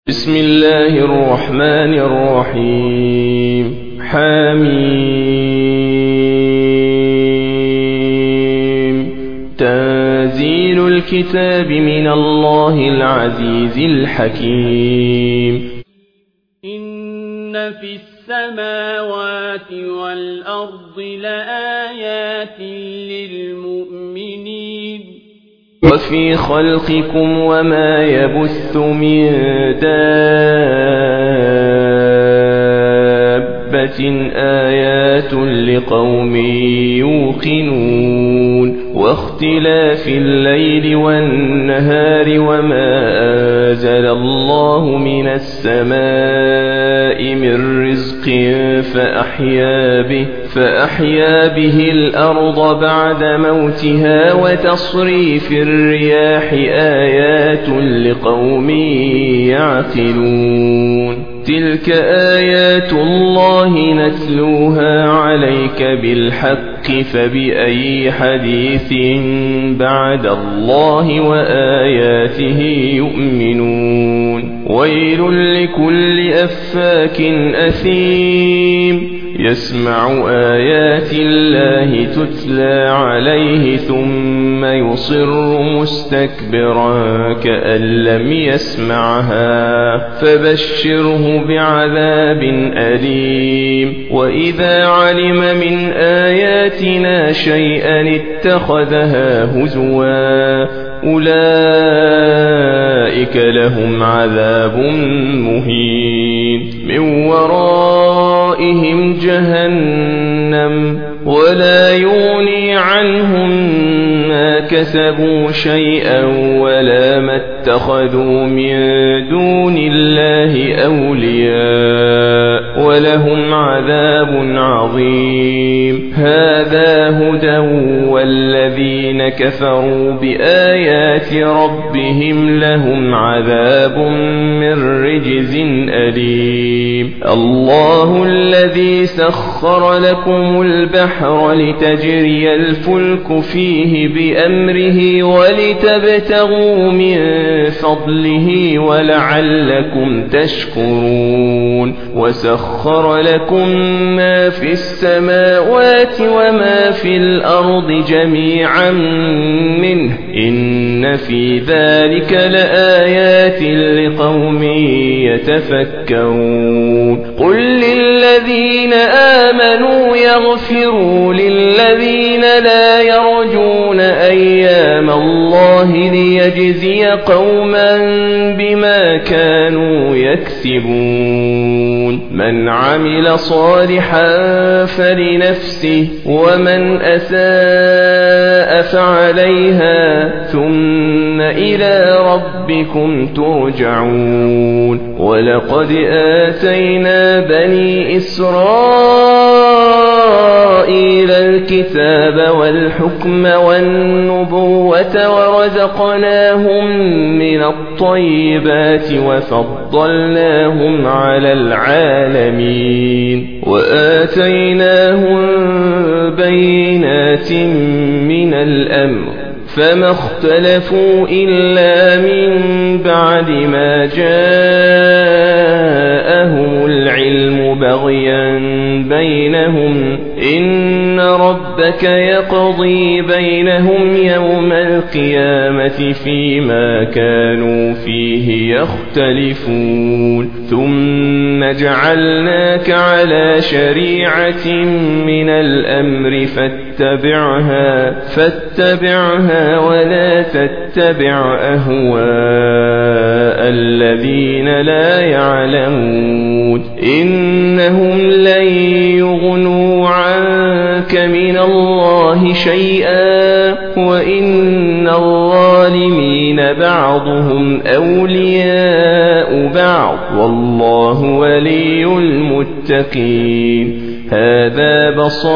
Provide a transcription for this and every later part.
بسم الله الرحمن الرحيم حميم تنزيل الكتاب من الله العزيز الحكيم. إن في السماوات والأرض لآيات للمؤمنين وفي خلقكم وما يبث من دابة آيات لقوم يوقنون واختلاف الليل والنهار وما أنزل الله من السماء من رزق فأحيا به الأرض بعد موتها وتصريف الرياح آيات لقوم يعقلون. تلك آيات الله نتلوها عليك بالحق فبأي حديث بعد الله وآياته يؤمنون. ويل لكل أفاك أثيم يسمع آيات الله تتلى عليه ثم يصر مستكبرا كأن لم يسمعها فبشره بعذاب أليم. وإذا علم من آياتنا شيئا اتخذها هزوا أولئك لهم عذاب مهين من ورائهم جهنم ولا يغني عنهم ما كسبوا شيئا ولا ما اتخذوا من دون الله أولياء ولهم عذاب عظيم. هذا هدى والذين كفروا بآيات ربهم لهم عذاب من رجز أليم. الله الذي سخر لكم البحر لتجري الفلك فيه بأمره ولتبتغوا من فضله ولعلكم تشكرون. وسخر لكم ما في السماوات وما في الأرض جميعا منه إن في ذلك لآيات لقوم يتفكرون. قل للذين آمنوا يغفروا للذين لا يرجون أيام الله ليجزي قوما بما كانوا يكسبون. من عمل صالحا فلنفسه ومن أساء فعليها ثم إلى ربكم ترجعون. ولقد آتينا بني إسرائيل الكتاب والحكم والنبوة ورزقناهم من الطيبات وفضلناهم على العالمين وآتيناهم بينات من الأمر فما اختلفوا إلا من بعد ما جاءهم العلم بغيا بينهم إن ربك يقضي بينهم يوم القيامة فيما كانوا فيه يختلفون. ثم جعلناك على شريعة من الأمر فاتبعها ولا تتبع أهواء الذين لا يعلمون. إنهم لن يغنوا عنك من الله شيئا وإن الظالمين بعضهم أولياء بعض والله ولي المتقين. هذا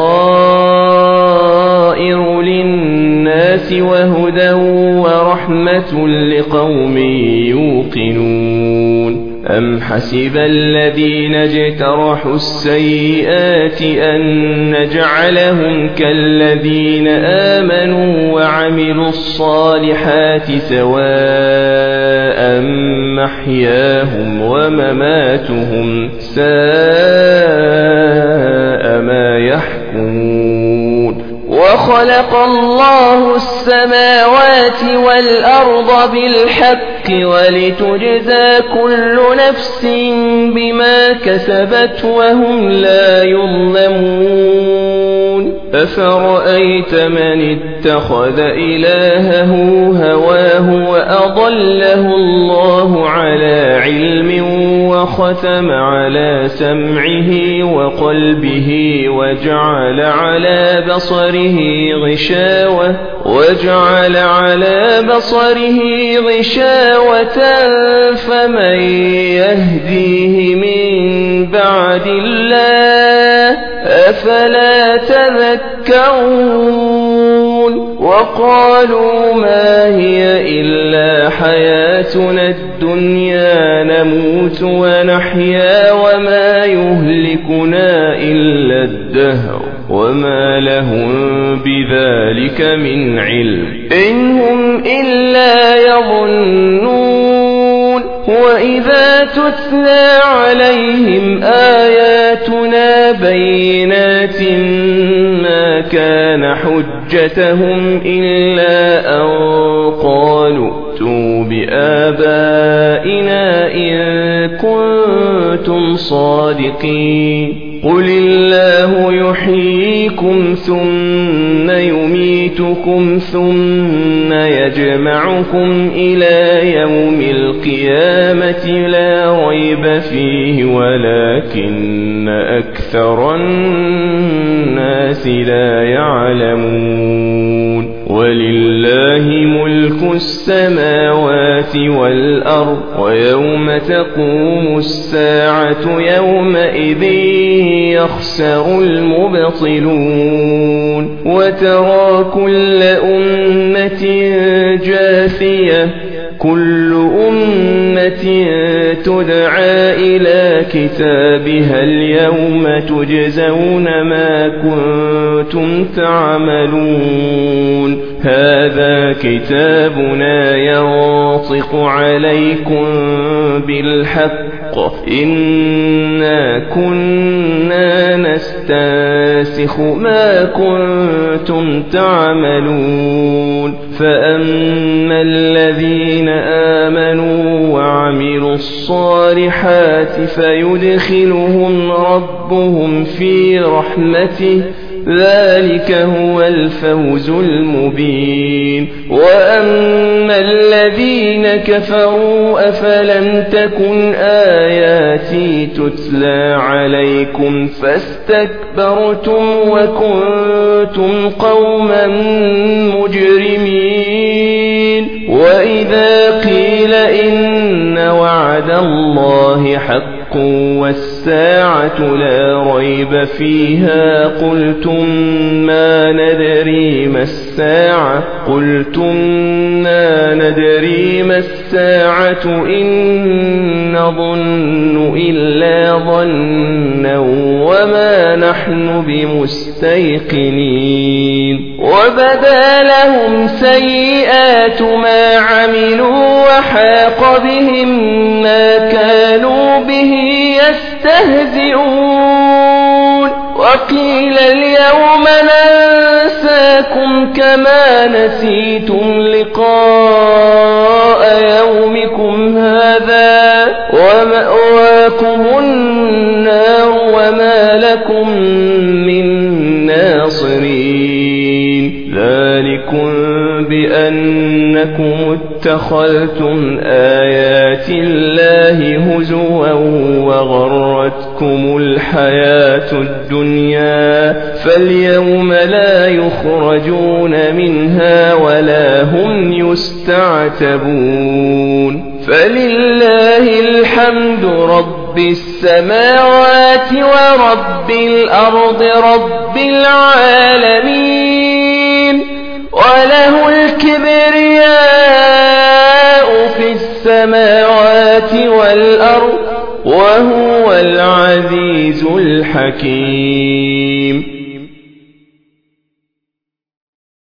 بصائر للناس وهدى ورحمة لقوم يوقنون. أم حسب الذين اجترحوا السيئات أن نجعلهم كالذين آمنوا وعملوا الصالحات سواء محياهم ومماتهم ساء ما يحكمون وخلق الله السماوات والأرض بالحق ولتجزى كل نفس بما كسبت وهم لا يظلمون أفرأيت من اتخذ إلهه هواه وأضله الله على علم وختم على سمعه وقلبه وجعل على بصره غشاوة فمن يهديه من بعد الله أفلا تذكرون وقالوا ما هي إلا حياتنا الدنيا نموت ونحيا وما يهلكنا إلا الدهر وما لهم بذلك من علم إن هم إلا يظنون وإذا تتلى عليهم آياتنا بينات ما كان حجتهم إلا أن قالوا ائتوا بآبائنا إن كنتم صادقين قل الله يحييكم ثم يميتكم ثم يجمعكم إلى يوم القيامة لا ريب فيه ولكن أكثر الناس لا يعلمون ولله ملك السماوات والأرض ويوم تقوم الساعة يومئذ يخسر المبطلون وترى كل أمة جاثية كل أمة تدعى إلى كتابها اليوم تجزون ما كنتم تعملون هذا كتابنا ينطق عليكم بالحق إنا كنا نستنسخ ما كنتم تعملون فأما الذين آمنوا وعملوا الصالحات فيدخلهم ربهم في رحمته ذلك هو الفوز المبين وأما الذين كفروا أفلم تكن آياتي تتلى عليكم فاستكبرتم وكنتم قوما مجرمين وإذا قيل إن وعد الله حق والساعة لا ريب فيها قلتم ما ندري ما الساعة إن نظن إلا ظنا وما نحن بمستيقنين وبدا لهم سيئات ما عملوا وحاق بهم ما كانوا به يستهزئون وقيل اليوم ننساكم كما نسيتم لقاء يومكم هذا ومأواكم النار وما لكم من ناصرين ذلكم بأنكم اتخذتم آيات الله هزوا وغرتكم الحياة الدنيا فاليوم لا يخرجون منها ولا هم يستعتبون فلله الحمد رب السماوات ورب الأرض رب العالمين وله الكبرياء في السماوات والأرض العزيز الحكيم.